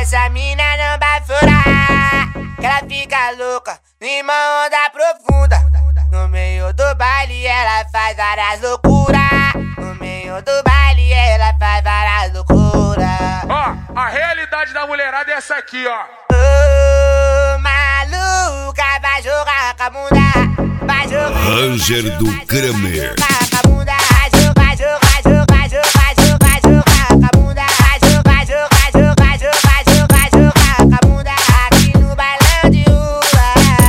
essa mina não vai furar, que ela fica louca em uma onda profunda. No meio do baile ela faz várias loucuras. No meio do baile ela faz várias loucuras. Ó, a realidade da mulherada é essa aqui, ó. Ô, maluca, vai jogar com a bunda. Vai jogar. Ranger do Kramer. Vai jogar com a bunda. Vai jogar, jogar, jogar, jogar, jogar, jogar com a bunda. Vai jogar, jogar, jogar, jogar, jogar, jogar com a bunda. Aqui no bailão de rua.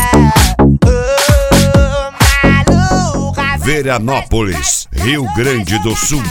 Ô, maluca. Veranópolis, Rio Grande do Sul.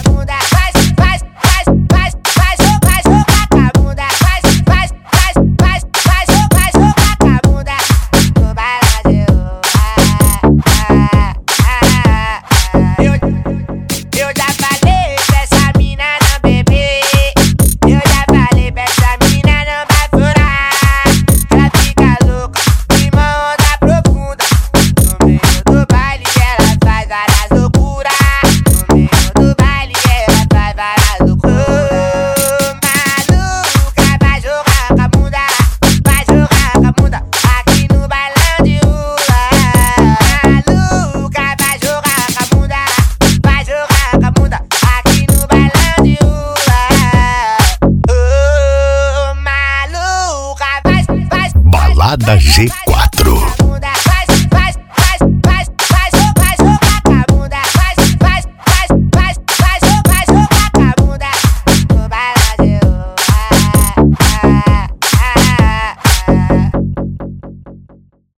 Balada GP.